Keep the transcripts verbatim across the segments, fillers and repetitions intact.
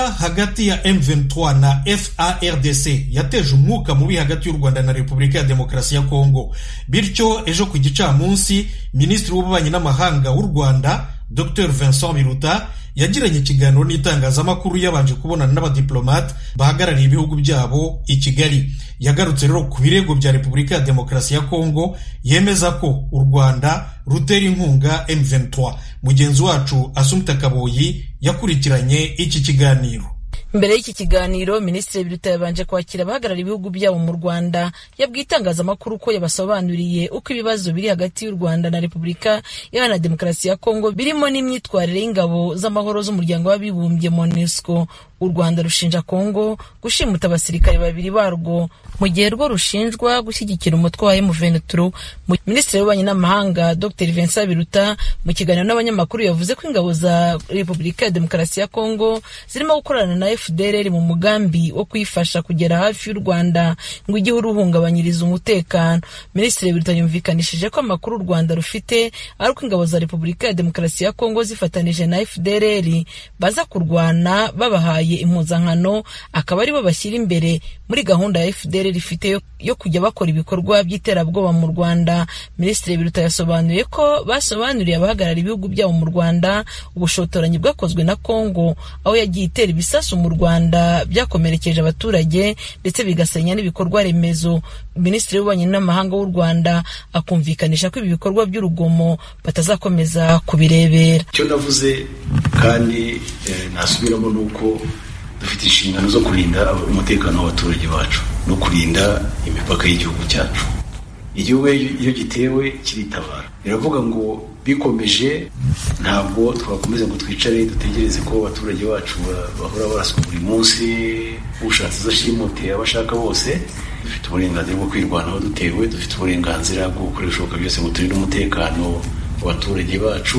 hagati ya M vingt-trois na F A R D C yateje umwuka mubi hagati y'u Rwanda na Repubulika ya Demokarasi ya Kongo. Bityo ejo ku gicamunsi Minisitiri w'Ububanyi n'Amahanga w'u Rwanda Docteur Vincent Biruta yagiranye ikiganiro n'itangazamakuru yabanje kubonana n'abadiplomate bahagarariye ibihugu byabo i Kigali. Yagarutse rero ku birego bya Repubulika ya Demokarasi ya Kongo yemeza ko u Rwanda rutera inkunga M vingt-trois. Mugenzi wacu Assumpta Kaboyi yakurikiranye iki kiganiro. Mbere y'iki kiganiro Minisitiri Biruta yabanje kwakira abahagarariye ibihugu byabo mu Rwanda, yabwiye itangazamakuru ko yabasobanuriye uko ibibazo biri hagati y'u Rwanda na Repubulika Iharanira Demokarasi ya Kongo birimo n'imyitwarire y'ingabo z'amahoro z'umuryango w'abibumbye MONUSCO. U Rwanda rushinja Kongo gushimuta abasirikare babiri barwo mu gihe rwo rushinjwa gushyigikira umutwe wa M vingt-trois. Minisitiri w'Ububanyi n'Amahanga Dr Vincent Biruta mu kiganiro n'abanyamakuru yavuze ko ingabo za Repubulika ya Demokarasi ya Kongo zirimo gukorana na F D L R mu mugambi wo kwifasha kugera hafi y'u Rwanda ngo igihe uruhungabanyiriza umutekano. Minisitiri Biruta yumvikanishije ko amakuru u Rwanda rufite ari uko ingabo za Repubulika ya Demokarasi ya Kongo zifatanije na F D L R baza kurwana babahaye impuzankano, akaba ari bo bashyira imbere muri gahunda ya F D L R ifite yo, yo kujya bakora ibikorwa by'iterabwoba mu Rwanda. Minisitiri Biruta yasobanuye ko basobanuriye abahagarariye ibihugu byabo mu Rwanda ubushotoranyi bwakozwe na Kongo, aho yagiye itera ibisasu mu Rwanda byakomerekeje abaturage ndetse bigasenya n'ibikorwa remezo. Minisitiri w'Ububanyi n'Amahanga w'u Rwanda akumvikanisha ko ibi bikorwa by'urugomo batazakomeza kubirebera. Cyo navuze kandi eh, nasubiramo nuko dufite inshingano zo kurinda umutekano w'abaturage bacu no kurinda imipaka y'igihugu cyacu. Igihugu iyo gitewe kiritabara. Biravuga ngo bikomeje ntabwo twakomeza ngo twicare dutegereze ko abaturage bacu bahora baraswa buri munsi ushatse zashimute abashaka bose. Dufite uburenganzira bwo kwirwanaho dutewe, dufite uburenganzira bwo gukoresha ibishoboka byose ngo turinde umutekano w'abaturage bacu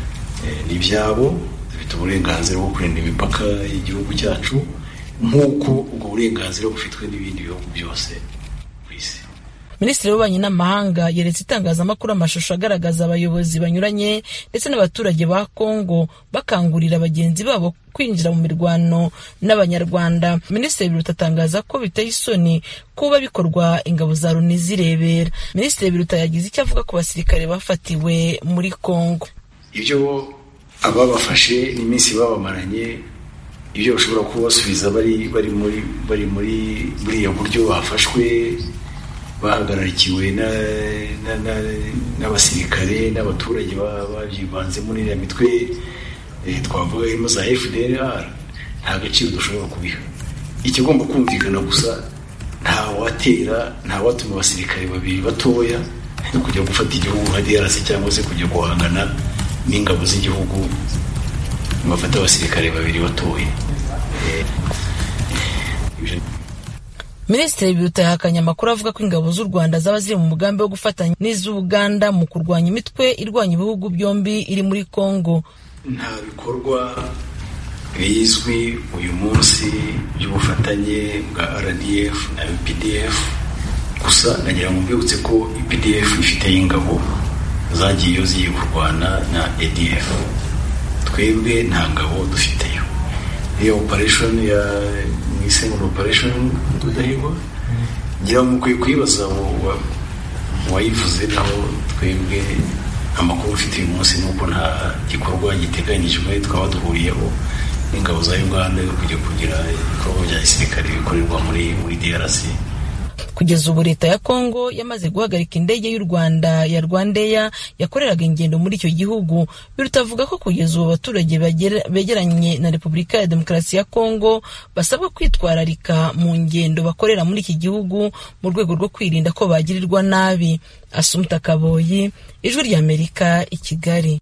eh, n'ibyabo. Dufite uburenganzira bwo kurinda imipaka y'igihugu cyacu nk'uko ubwo burenganzira bufitwe n'ibindi bihugu byose ku isi. Minisitiri w'Ububanyi n'Amahanga yeretse itangazamakuru amashusho agaragaza abayobozi banyuranye ndetse n'abaturage ba Kongo bakangurira abagenzi babo kwinjira mu mirwano n'Abanyarwanda. Minisitiri Biruta atangaza ko biteye isoni kuba bikorwa ingabo za Loni zirebera. Minisitiri Biruta yagize icyo avuga ku basirikare bafatiwe muri Kongo. Ibyo ababafashe n'iminsi babamaranye, ibyo bashobora kubasubiza bari bari muri bari muri buriya buryo bafashwe bahagararikiwe n'abasirikare n'abaturage babyibanze muri iriya mitwe twavuga irimo za F D L R, nta gaciro dushobora kubiha. Ikigomba kumvikana gusa nta watera nta watuma abasirikare babiri batoya no kujya gufata igihugu nka D R C cyangwa se kujya guhangana n'ingabo z'igihugu bafata abasirikare babiri batoya. Minisitiri Biruta yahakanye amakuru avuga ko ingabo z'u Rwanda zaba ziri mu mugambi wo gufatanya n'iz'Uganda mu kurwanya imitwe irwanya ibihugu byombi iri muri Kongo. Nta bikorwa bizwi uyu munsi by'ubufatanye bwa R D F na U P D F, gusa nagira ngo mbibutse ko U P D F ifite ingabo zagiye zigiye kurwana na A D F. Twebwe nta ngabo dufiteyo. Iyo operation ya Isengo operation tudahirwa ngira ngo mukwiye kwibaza wayivuze naho twebwe amakuru ufite uyu munsi nuko nta gikorwa giteganyijwe twaba duhuriyeho n'ingabo za Uganda yo kujya kugira ibikorwa bya gisirikare bikorerwa muri muri D R C. Kugeza ubu leta ya Kongo yamaze guhagarika indege y'u Rwanda ya Rwandair yakoreraga ingendo muri icyo gihugu. Biruta avuga ko kugeza ubu abaturage begeranye na Repubulika ya Demokarasi ya Kongo basabwa kwitwararika mu ngendo bakorera muri iki gihugu mu rwego rwo kwirinda ko bagirirwa nabi. Assumpta Kaboyi, Ijwi ry'Amerika, i Kigali.